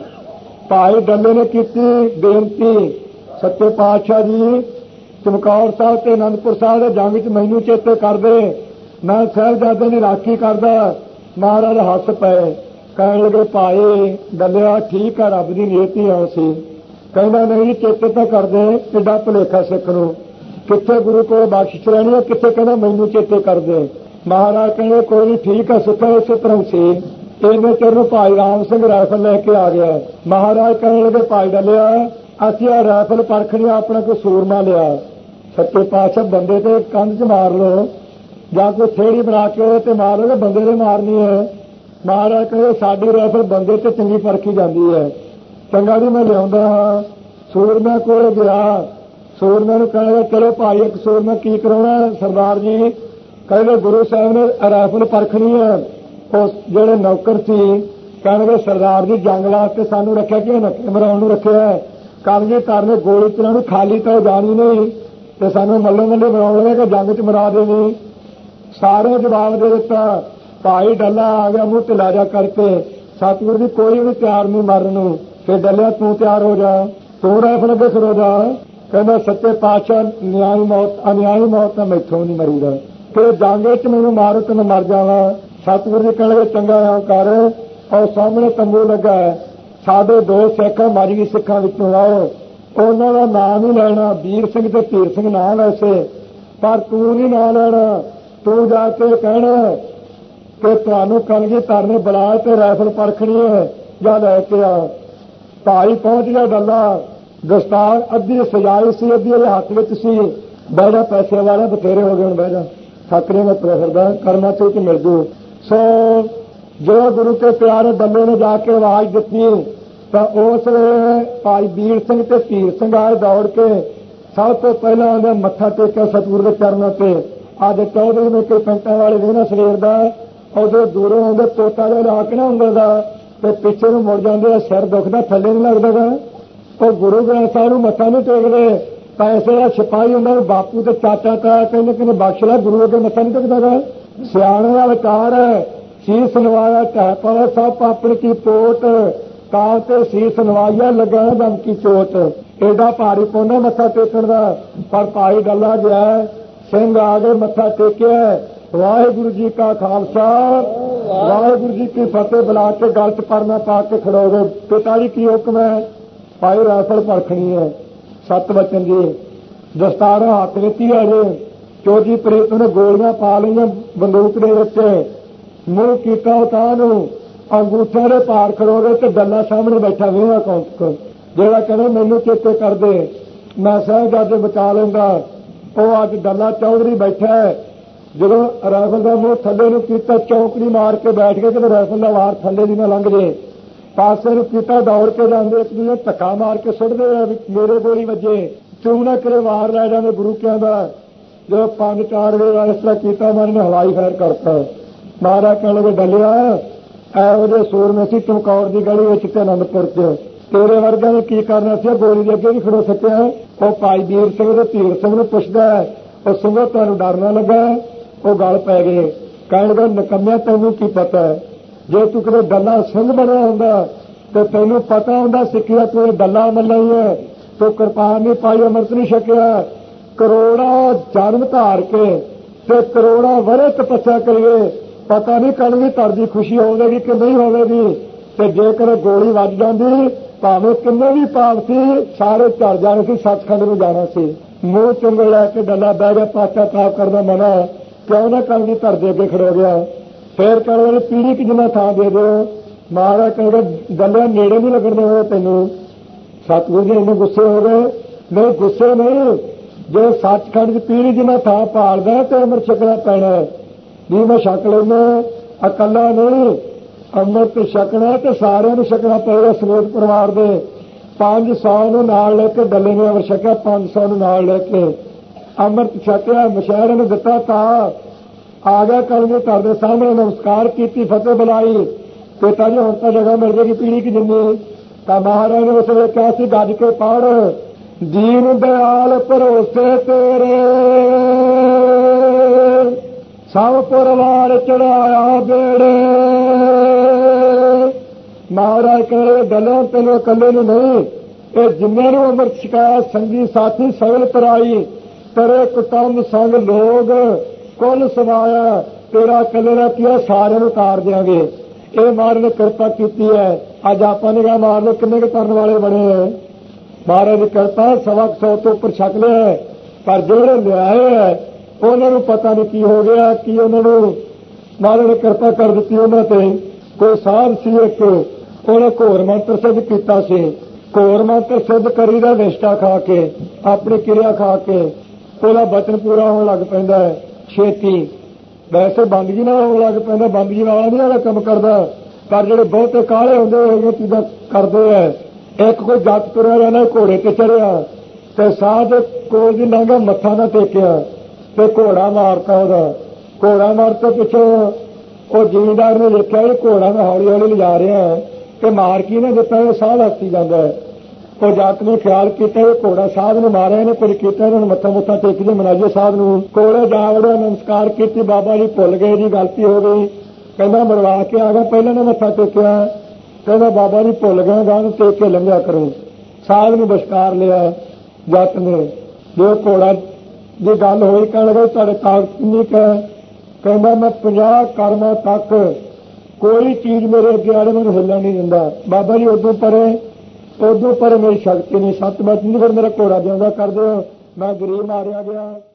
ਭਾਈ ਡੱਲੇ ਨੇ ਕੀਤੀ ਬੇਨਤੀ, ਸੱਚੇ ਪਾਤਸ਼ਾਹ ਜੀ ਚਮਕੌਰ ਸਾਹਿਬ ਤੇ ਅਨੰਦਪੁਰ ਸਾਹਿਬ ਦੇ ਜੰਗ 'ਚ ਮੈਨੂੰ ਚੇਤੇ ਕਰਦੇ, ਮੈਂ ਸਾਹਿਬਜ਼ਾਦੇ ਨੇ ਰਾਖੀ ਕਰਦਾ। ਮਹਾਰਾਜ ਹੱਸ ਪਏ, ਕਹਿਣ ਲੱਗੇ ਭਾਈ ਡੱਲਿਆ ਠੀਕ ਆ, ਰੱਬ ਦੀ ਨੀਤੀ ਆਉ ਸੀ। ਕਹਿੰਦਾ ਨਹੀਂ, ਚੇਤੇ ਤਾਂ ਕਰਦੇ, ਕਿੱਡਾ ਭੁਲੇਖਾ ਸਿੱਖ ਨੂੰ, ਕਿੱਥੇ ਗੁਰੂ ਕੋਲ ਬਖਸ਼ਿਸ਼ ਰਹਿਣੀ ਹੈ, ਕਿੱਥੇ ਕਹਿੰਦਾ ਮੈਨੂੰ ਚੇਤੇ ਕਰਦੇ। ਮਹਾਰਾਜ ਕਹਿੰਦੇ ਕੋਈ ਨਹੀਂ ਠੀਕ ਆ ਸਿੱਖਾ, ਇਸੇ ਤਰ੍ਹਾਂ ਸੀ। ਇਹਨੇ ਚਿਰ ਨੂੰ ਭਾਈ ਰਾਮ ਸਿੰਘ ਰਾਈਫਲ ਲੈ ਕੇ ਆ ਗਿਆ। ਮਹਾਰਾਜ ਕਹਿਣ ਲੱਗੇ ਭਾਈ ਡੱਲਿਆ ਅਸੀਂ ਆ ਰਾਈਫਲ ਪਰਖਣੀ, ਆਪਣਾ ਕੋਈ ਸੂਰਮਾ ਲਿਆ। ਸੱਚੇ ਪਾਤਸ਼ਾਹ ਬੰਦੇ ਤੇ ਕੰਧ 'ਚ ਮਾਰ ਲਓ ਜਾਂ ਕੋਈ ਥੇੜੀ ਬਣਾ ਕੇ ਤੇ ਮਾਰ ਲਓ, ਬੰਦੇ ਦੇ ਮਾਰਨੀ ਹੈ। ਮਹਾਰਾਜ ਕਹਿੰਦੇ ਸਾਡੀ ਰਾਈਫਲ ਬੰਦੇ ਤੇ ਚੰਗੀ ਪਰਖੀ ਜਾਂਦੀ ਹੈ। ਚੰਗਾ ਜੀ ਮੈਂ ਲਿਆਉਂਦਾ ਹਾਂ। ਸੂਰਮਾ ਕੋਲ ਗਿਆ, ਸੂਰਮੇ ਨੂੰ ਕਹਿੰਦਾ ਚਲੋ ਭਾਈ ਇੱਕ ਸੂਰਮਾ ਕੀ ਕਰਾਉਣਾ ਸਰਦਾਰ ਜੀ? ਕਹਿੰਦੇ ਗੁਰੂ ਸਾਹਿਬ ਨੇ ਰਾਈਫਲ ਪਰਖਣੀ ਹੈ। ਉਸ ਜਿਹੜੇ ਨੌਕਰ ਸੀ ਕਹਿੰਦੇ ਸਰਦਾਰ ਜੀ ਜੰਗ ਵਾਸਤੇ ਸਾਨੂੰ ਰੱਖਿਆ ਕਿ ਨੱਕੇ ਮਰਾਉਣ ਨੂੰ ਰੱਖਿਆ? ਕਲਗੀਧਰ ਨੇ ਗੋਲੀ ਚਲਾਉਣੀ, ਖਾਲੀ ਤਾਂ ਜਾਣੀ ਨਹੀਂ, ਤੇ ਸਾਨੂੰ ਮੱਲੇ ਮੱਲੇ ਬਣਾਉਣ ਲੱਗੇ ਕਿ ਜੰਗ 'ਚ ਮਰਾ ਦੇਣੀ। ਸਾਰੇ ਜਵਾਬ ਦੇ ਦਿੱਤਾ। ਭਾਈ ਡੱਲਾ ਆ ਗਿਆ ਮੂੰਹ ਢਿਲਾਜਾ ਕਰਕੇ, ਸਤਿਗੁਰੂ ਜੀ ਕੋਈ ਵੀ ਤਿਆਰ ਨਹੀਂ ਮਰਨ ਨੂੰ। ਤੇ ਡੱਲਿਆ ਤੂੰ ਤਿਆਰ ਹੋ ਜਾ, ਤੂੰ ਰਾਈਫਲ ਅੱਗੇ ਖੜੋ ਜਾ। ਕਹਿੰਦਾ ਸੱਚੇ ਪਾਤਸ਼ਾਹ ਨਿਆਈ ਮੌਤ ਅਨਿਆਈ ਮੌਤ ਤਾਂ ਮੈਥੋਂ ਨਹੀਂ ਮਰੀਦਾ, ਤੇ ਜੰਗ 'ਚ ਮੈਨੂੰ ਮਾਰੋ ਤੇ ਮੈਂ ਮਰ ਜਾਵਾਂ। ਸਤਿਗੁਰੂ ਜੀ ਕਹਿਣਗੇ ਚੰਗਾ ਆ ਕਰ। ਔਰ ਸਾਹਮਣੇ ਤੰਬੂ ਲੱਗਾ ਹੈ, ਸਾਡੇ ਦੋ ਸਿੱਖ ਮਾਝੀ ਸਿੱਖਾਂ ਵਿੱਚੋਂ ਆਓ, ਉਹਨਾਂ ਦਾ ਨਾਮ ਹੀ ਲੈਣਾ, ਵੀਰ ਸਿੰਘ ਤੇ ਧੀਰ ਸਿੰਘ ਨਾਂ ਵੈਸੇ, ਪਰ ਤੂੰ ਨਹੀਂ ਨਾਂ ਲੈਣਾ। ਤੂੰ ਜਾ ਕੇ ਕਹਿਣਾ ਕਿ ਤੁਹਾਨੂੰ ਕਲਗੀਧਰ ਨੇ ਬੁਲਾਇਆ ਤੇ ਰਾਈਫਲ ਪਰਖਣੀ ਹੈ, ਜਾਂ ਲੈ ਕੇ ਆ। ਭਾਈ ਪਹੁੰਚ ਗਿਆ ਡੱਲਾ, ਦਸਤਾਰ ਅੱਧੀ ਸਜਾਈ ਸੀ, ਅੱਧੀ ਉਹਦੇ ਹੱਥ ਵਿੱਚ ਸੀ। ਬਹਿਣਾ ਪੈਸੇ ਵਾਲੇ ਬਥੇਰੇ ਹੋ ਗਏ, ਹੁਣ ਬਹਿ ਜਾ, ਠਾਕਰੇ ਮੈਂ ਪ੍ਰਫਰਦਾ ਕਰਨਾ ਚੋਂ ਕਿ ਮਿਲ ਜੂ। ਸੋ ਜੋ ਗੁਰੂ ਕੇ ਪਿਆਰੇ ਡੱਲੇ ਨੇ ਜਾ ਕੇ ਆਵਾਜ਼ ਦਿੱਤੀ ਤਾਂ ਉਸ ਵੇਲੇ ਭਾਈ ਵੀਰ ਸਿੰਘ ਤੇ ਧੀਰ ਸਿੰਘ ਆਏ ਦੌੜ ਕੇ। ਸਭ ਤੋਂ ਪਹਿਲਾਂ ਉਹਨੇ ਮੱਥਾ ਟੇਕਿਆ ਸਤਿਗੁਰੂ ਦੇ ਚਰਨਾਂ ਤੇ। ਅੱਜ ਚੌਧਰੀ ਨੇ ਕੋਈ ਪੈਂਟਾਂ ਵਾਲੇ ਵੇਖਣਾ ਸਵੇਰ ਦਾ, ਉਦੋਂ ਦੂਰੋਂ ਆਉਂਦੇ ਤੋਤਾ ਜਿਹਾ ਲਾ ਕੇ ਨਾ ਉਂਗਲ ਦਾ, ਤੇ ਪਿੱਛੇ ਨੂੰ ਮੁੜ ਜਾਂਦੇ, ਸਿਰ ਦੁਖਦਾ, ਥੱਲੇ ਨਹੀਂ ਲੱਗਦਾ ਗਾ। ਉਹ ਗੁਰੂ ਗ੍ਰੰਥ ਸਾਹਿਬ ਨੂੰ ਮੱਥਾ ਨਹੀਂ ਟੇਕਦੇ। ਪੈਸੇ ਦਾ ਸਿਪਾਹੀ ਹੁੰਦਾ, ਬਾਪੂ ਤੇ ਚਾਚਾ ਤਾਇਆ ਕਹਿੰਦੇ ਕਹਿੰਦੇ ਬਖਸ਼ ਲੈ, ਗੁਰੂ ਅੱਗੇ ਮੱਥਾ ਨਹੀਂ ਟੇਕਦਾ ਗਾ। ਸਿਆਣੇ ਦਾ ਵਿਚਾਰ ਹੈ, ਸੀਸ ਨਵਾਇਆ ਢਹਿ ਪਵੇ ਸਭ ਆਪਣੀ ਕੀ ਪੋਟ, ਕਾਂ ਤੇ ਸੀਸ ਨਵਾਇਆ ਲੱਗਾ ਦਮ ਕੀ ਚੋਟ। ਏਡਾ ਭਾਰੀ ਪੌਂਦਾ ਮੱਥਾ ਟੇਕਣ ਦਾ। ਪਰ ਭਾਈ ਡੱਲਾ ਗਿਆ, ਸਿੰਘ ਆ ਗਏ, ਮੱਥਾ ਟੇਕਿਆ। ਵਾਹਿਗੁਰੂ ਜੀ ਕਾ ਖਾਲਸਾ ਵਾਹਿਗੁਰੂ ਜੀ ਕੀ ਫਤਿਹ ਬੁਲਾ ਕੇ ਗਲ 'ਚ ਪਰਨਾ ਪਾ ਕੇ ਖੜੋ ਗਏ। ਪਿਤਾ ਜੀ ਕੀ ਹੁਕਮ ਹੈ? ਭਾਈ ਰਾਈਫਲ ਪਰਖਣੀ ਹੈ। ਸੱਤ ਬਚਨ ਜੀ, ਦਸਤਾਰਾਂ ਹੱਥ ਵਿੱਚ ਹੀ ਆ ਜੇ। ਚੌਧਰੀ ਪ੍ਰੀਤ ਨੇ ਗੋਲੀਆਂ ਪਾ ਲਈਆਂ ਬੰਦੂਕ ਦੇ ਵਿੱਚ, ਮੂੰਹ ਕੀਤਾ ਉਤਾਂ ਨੂੰ, ਅੰਗੂਠਿਆਂ ਦੇ ਪਾਰ ਖੜੋ ਗਏ ਤੇ ਡੱਲਾ ਸਾਹਮਣੇ ਬੈਠਾ ਵੇਹਾ ਕੌਂਕ, ਜਿਹੜਾ ਕਹਿੰਦਾ ਮੈਨੂੰ ਚੇਤੇ ਕਰਦੇ, ਮੈਂ ਸਾਹਿਬਜ਼ਾਦੇ ਬਚਾ ਲੈਂਦਾ। ਉਹ ਅੱਜ ਡੱਲਾ ਚੌਧਰੀ ਬੈਠਾ ਹੈ। ਜਦੋਂ ਰਾਈਫਲ ਦਾ ਮੂੰਹ ਥੱਲੇ ਨੂੰ ਕੀਤਾ, ਚੌਂਕੜੀ ਮਾਰ ਕੇ ਬੈਠ ਕੇ ਕਿ ਰਾਈਫਲ ਦਾ ਵਾਰ ਥੱਲੇ ਦੀ ਨਾ ਲੰਘ ਜੇ। ਪਾਸੇ ਨੂੰ ਕੀਤਾ, ਦੌੜ ਕੇ ਜਾਂਦੇ, ਇੱਕ ਦੂਜੇ ਧੱਕਾ ਮਾਰ ਕੇ ਸੁੱਟਦੇ ਆ ਵੀ ਮੇਰੇ ਗੋਲੀ ਵੱਜੇ, ਤੂੰ ਨਾ ਕਰੇ ਵਾਰ ਲੈ ਜਾਂਦੇ ਗੁਰੂ ਕਹਿੰਦਾ। ਜਦੋਂ ਪੰਜ ਚਾਰ ਵੇਲੇ ਇਸ ਤਰ੍ਹਾਂ ਕੀਤਾ, ਮੈਂ ਨੇ ਹਵਾਈ ਫਾਇਰ ਕਰਤਾ। ਮਹਾਰਾਜ ਕਹਿਣ ਲੱਗੇ ਡੱਲਿਆ ਇਹੋ ਜਿਹੇ ਸੂਰਮੇ ਸੀ ਚਮਕੌਰ ਦੀ ਗਲੀ ਵਿੱਚ ਤੇ ਅਨੰਦਪੁਰ 'ਚ, ਤੇਰੇ ਵਰਗਿਆਂ ਨੇ ਕੀ ਕਰਨਾ ਸੀ? ਗੋਲੀ ਦੇ ਅੱਗੇ ਨਹੀਂ ਖੜੋ ਸਕਿਆ। ਉਹ ਭਾਈ ਵੀਰ ਸਿੰਘ ਤੇ ਧੀਰ ਸਿੰਘ ਨੂੰ ਪੁੱਛਦਾ, ਉਹ ਸਿੰਘੋ ਤੁਹਾਨੂੰ ਡਰ ਨਾ ਲੱਗਾ? ਉਹ ਗੱਲ ਪੈ ਗਏ। ਕਹਿਣ ਲੱਗਾ ਨਿਕੰਮਿਆ ਤੈਨੂੰ ਕੀ ਪਤਾ ਹੈ? ਜੇ ਤੂੰ ਕਿਤੇ ਡੱਲਾ ਸਿੰਘ ਬਣਿਆ ਹੁੰਦਾ ਤੇ ਤੈਨੂੰ ਪਤਾ ਹੁੰਦਾ ਸਿੱਖਿਆ ਤੂੰ ਇਹ ਡੱਲਾ ਮੱਲਾ ਹੀ ਹੈ, ਤੂੰ ਕਿਰਪਾਨ ਨਹੀਂ ਪਾਈ, ਅੰਮ੍ਰਿਤ ਨਹੀਂ ਛਕਿਆ। ਕਰੋੜਾਂ ਜਨਮ ਧਾਰ ਕੇ ਤੇ ਕਰੋੜਾਂ ਵਰੇ ਤਪੱਸਿਆ ਕਰੀਏ, ਪਤਾ ਨਹੀਂ ਕਲਗੀਧਰ ਦੀ ਖੁਸ਼ੀ ਹੋਵੇਗੀ ਕਿ ਨਹੀਂ ਹੋਵੇਗੀ। ਤੇ ਜੇਕਰ ਗੋਲੀ ਵੱਜ ਜਾਂਦੀ, ਭਾਵੇਂ ਕਿੰਨੇ ਵੀ ਪਾਪ ਸੀ ਸਾਰੇ ਝੜ ਜਾਣੇ ਸੀ, ਸੱਚਖੰਡ ਨੂੰ ਜਾਣਾ ਸੀ। ਮੂੰਹ ਚੁੰਗਲ ਲੈ ਕੇ ਡੱਲਾ ਬਹਿ ਗਿਆ, ਪਾਚਾ ਤਾਪ ਕਰਦਾ ਮਨਾ ਕਿਉਂ ਨਾ ਕਲਗੀਧਰ ਦੇ ਅੱਗੇ ਖੜੋ ਗਿਆ। ਫੇਰ ਕਹਿੰਦੇ ਪੀੜੀ ਕਿ ਜਿੰਨਾ ਥਾਂ ਦੇ ਦਿਓ। ਮਹਾਰਾਜ ਕਹਿੰਦੇ ਡੱਲਿਆ ਨੇੜੇ ਨਹੀਂ ਲੱਗਣ ਦੇਵੇ ਤੈਨੂੰ। ਸਤਿਗੁਰੂ ਜੀ ਇੰਨੇ ਗੁੱਸੇ ਹੋ ਗਏ। ਨਹੀਂ ਗੁੱਸੇ ਨਹੀਂ, ਜੇ ਸੱਚਖੰਡ ਦੀ ਪੀੜੀ ਜਿੰਨਾ ਥਾਂ ਪਾਲਦਾ ਤੇ ਅੰਮ੍ਰਿਤ ਛਕਣਾ ਪੈਣਾ। ਵੀ ਮੈਂ ਛਕ ਲੈਣਾ, ਇਕੱਲਾ ਨਹੀਂ, ਅੰਮ੍ਰਿਤ ਛਕਣਾ ਤੇ ਸਾਰਿਆਂ ਨੂੰ ਛਕਣਾ ਪਏਗਾ। ਸਮੇਤ ਪਰਿਵਾਰ ਦੇ ਪੰਜ ਸੌ ਨੂੰ ਨਾਲ ਲੈ ਕੇ ਡੱਲੇ ਨੇ ਅੰਮ੍ਰਿਤ ਛਕਿਆ, ਪੰਜ ਸੌ ਨੂੰ ਨਾਲ ਲੈ ਕੇ ਅੰਮ੍ਰਿਤ ਛਕਿਆ। ਮਸ਼ਹਿਰੇ ਨੂੰ ਦਿੱਤਾ ਤਾਂ ਆ ਗਿਆ ਕਲਗੀਧਰ ਦੇ ਸਾਹਮਣੇ ਨਮਸਕਾਰ ਕੀਤੀ, ਫਤਿਹ ਬੁਲਾਈ। ਪਿਤਾ ਜੀ ਹੁਣ ਤਾਂ ਜਗ੍ਹਾ ਮਿਲ ਜਾਏਗੀ ਪੀੜੀ ਕਿ ਜਿੰਨੀ। ਤਾਂ ਮਹਾਰਾਜ ਨੇ ਉਸ ਵੇਲੇ ਕਿਹਾ ਸੀ ਗੱਜ ਕੇ ਪੜ੍ਹ, ਦੀਨ ਦਿਆਲ ਭਰੋਸੇ ਤੇਰੇ ਸਭ ਪਰਿਵਾਰ ਚੜਾਇਆ ਬੇੜੇ। ਮਹਾਰਾਜ ਕਹਿੰਦੇ ਗੱਲਾਂ ਤੈਨੂੰ ਇਕੱਲੇ ਨੂੰ ਨਹੀਂ, ਇਹ ਜਿੰਨਿਆਂ ਨੂੰ ਅੰਮ੍ਰਿਤ ਛਕਾਇਆ ਸੰਗੀ ਸਾਥੀ ਸਗਲ ਕਰਾਈ, ਤੇਰੇ ਕੁਟੁੰਬ ਸੰਗ ਲੋਕ ਕੁੱਲ ਸਮਾਇਆ, ਤੇਰਾ ਇਕੱਲੇ ਦਾ ਕੀ ਸਾਰਿਆਂ ਨੂੰ ਤਾਰ ਦਿਆਂਗੇ। ਇਹ ਮਹਾਰਾਜ ਨੇ ਕਿਰਪਾ ਕੀਤੀ ਹੈ। ਅੱਜ ਆਪਾਂ ਨਿਗਾਹ ਮਾਰ ਲਓ ਕਿੰਨੇ ਕੁ ਕਰਨ ਵਾਲੇ ਬਣੇ ਹੈ। ਮਹਾਰਾਜ ਦੀ ਕਿਰਪਾ ਸਵਾ ਸੌ ਤੋਂ ਉੱਪਰ ਛਕ ਲਿਆ, ਪਰ ਜਿਹੜੇ ਲਿਆਏ ਹੈ ਉਹਨਾਂ ਨੂੰ ਪਤਾ ਨਹੀਂ ਕੀ ਹੋ ਗਿਆ, ਕੀ ਉਹਨਾਂ ਨੂੰ ਮਹਾਰਾਜ ਨੇ ਕਿਰਪਾ ਕਰ ਦਿੱਤੀ ਉਹਨਾਂ ਤੇ। ਕੋਈ ਸਾਧ ਸੀ ਇੱਕ, ਉਹਨੇ ਘੋਰ ਮੰਤਰ ਸਿੱਧ ਕੀਤਾ ਸੀ। ਘੋਰ ਮੰਤਰ ਸਿੱਧ ਕਰੀ ਦਾ ਨਿਸ਼ਠਾ ਖਾ ਕੇ, ਆਪਣੀ ਕਿਰਿਆ ਖਾ ਕੇ ਉਹਦਾ ਬਚਨ ਪੂਰਾ ਹੋਣ ਲੱਗ ਪੈਂਦਾ ਹੈ ਛੇਤੀ। ਵੈਸੇ ਬੰਦਗੀ ਨਾਲ ਹੋਣ ਲੱਗ ਪੈਂਦਾ, ਬੰਦਗੀ ਵਾਲਾ ਨਹੀਂ ਵਾਲਾ ਕੰਮ ਕਰਦਾ, ਪਰ ਜਿਹੜੇ ਬਹੁਤੇ ਕਾਲੇ ਹੁੰਦੇ ਉਹ ਚੀਜ਼ਾਂ ਕਰਦੇ ਹੈ। ਇੱਕ ਕੋਈ ਜੱਟ ਤੁਰਿਆ ਜਾਂਦਾ ਘੋੜੇ ਤੇ ਚੜਿਆ ਤੇ ਸਾਧ ਕੋਲ ਦੀ ਲੰਘਾ ਮੱਥਾ ਨਾ ਟੇਕਿਆ ਤੇ ਘੋੜਾ ਮਾਰਤਾ ਉਹਦਾ। ਘੋੜਾ ਮਾਰ ਤੋਂ ਪਿੱਛੋਂ ਉਹ ਜ਼ਿਮੀਂਦਾਰ ਨੇ ਦੇਖਿਆ ਇਹ ਘੋੜਾ ਮੈਂ ਹੌਲੀ ਹੌਲੀ ਲਿਜਾ ਰਿਹਾ ਤੇ ਮਾਰ ਕੀ ਨਾ ਦਿੱਤਾ, ਇਹ ਸਾਹ ਲੱਗੀ ਜਾਂਦਾ ਹੈ। ਉਹ ਜੱਟ ਨੇ ਖਿਆਲ ਕੀਤਾ ਇਹ ਘੋੜਾ ਸਾਧ ਨੂੰ ਮਾਰਿਆ, ਇਹਨੇ ਕੁਝ ਕੀਤਾ, ਇਹਨਾਂ ਨੂੰ ਮੱਥਾ ਮੁੱਥਾ ਟੇਕ ਜੇ ਮਨਾਈਏ ਸਾਧ ਨੂੰ। ਕੋਲੇ ਜਾ ਵੜਿਆ, ਨਮਸਕਾਰ ਕੀਤੀ, ਬਾਬਾ ਜੀ ਭੁੱਲ ਗਏ ਜੀ, ਗਲਤੀ ਹੋ ਗਈ। ਕਹਿੰਦਾ ਮਰਵਾ ਕੇ ਆ ਗਿਆ, ਪਹਿਲਾਂ ਨੇ ਮੱਥਾ ਟੇਕਿਆ। ਕਹਿੰਦਾ ਬਾਬਾ ਜੀ ਭੁੱਲ ਗਿਆ, ਗਾਂ ਨੂੰ ਟੇਕ ਕੇ ਲੰਘਿਆ ਕਰੋ। ਸਾਧ ਨੂੰ ਬਸ਼ਕਾਰ ਲਿਆ ਜੱਟ ਨੇ। ਜੋ ਘੋੜਾ ਦੀ ਗੱਲ ਹੋਈ, ਕਹਿਣ ਲੱਗਾ ਤੁਹਾਡੇ ਤਾਕਤ ਕਿੰਨੀ ਕੁ ਹੈ? ਕਹਿੰਦਾ ਮੈਂ ਪੰਜਾਹ ਕਰਮਾਂ ਤੱਕ ਕੋਈ ਚੀਜ਼ ਮੇਰੇ ਅੱਗੇ ਆੜੇ ਮੈਨੂੰ ਹਿੱਲਣ ਨਹੀਂ ਦਿੰਦਾ। ਬਾਬਾ ਜੀ ਉਦੋਂ ਪਰੇ ਉਦੋਂ ਪਰ ਮੇਰੀ ਸ਼ਕਤੀ ਨਹੀਂ, ਸੱਤ ਬਚ ਨਹੀਂ, ਫਿਰ ਮੇਰਾ ਘੋੜਾ ਜਿਉਂਦਾ ਕਰ ਦਿਓ, ਮੈਂ ਗਰੀਬ ਮਾਰਿਆ ਗਿਆ।